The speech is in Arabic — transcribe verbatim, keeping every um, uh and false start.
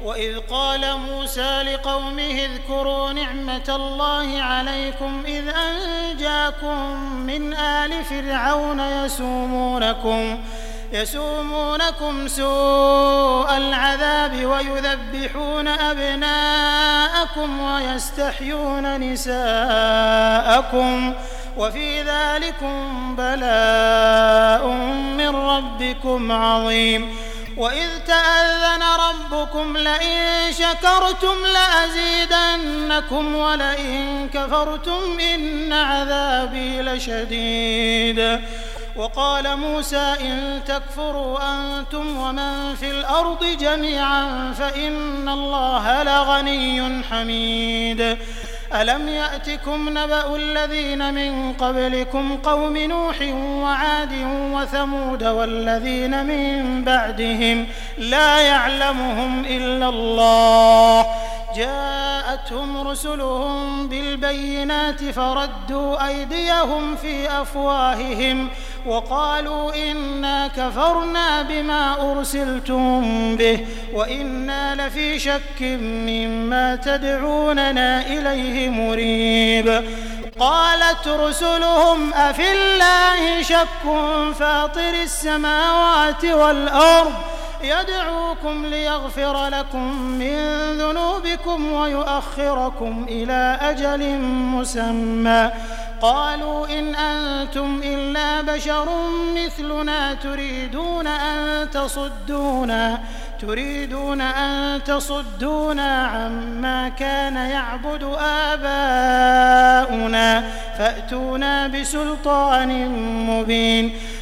وإذ قال موسى لقومه اذكروا نعمة الله عليكم إذ أنجاكم من آل فرعون يسومونكم يسومونكم سوء العذاب ويذبحون أبناءكم ويستحيون نساءكم وفي ذلكم بلاء من ربكم عظيم وإذ تأذن ربكم لئن شكرتم لأزيدنكم ولئن كفرتم إن عذابي لشديد وقال موسى إن تكفروا أنتم ومن في الأرض جميعا فإن الله لغني حميد ألم يأتكم نبأ الذين من قبلكم قوم نوح وعاد وثمود والذين من بعدهم لا يعلمهم إلا الله جاءتهم رسلهم بالبينات فردوا أيديهم في أفواههم وقالوا إنا كفرنا بما أرسلتم به وإنا لفي شك مما تدعوننا إليه مريب قالت رسلهم أفي الله شك فاطر السماوات والأرض يدعوكم ليغفر لكم من ذنوبكم ويؤخركم إلى أجل مسمى قالوا إن أنتم إلا بشر مثلنا تريدون أن تصدونا تريدون أن تصدونا عما كان يعبد آباؤنا فأتونا بسلطان مبين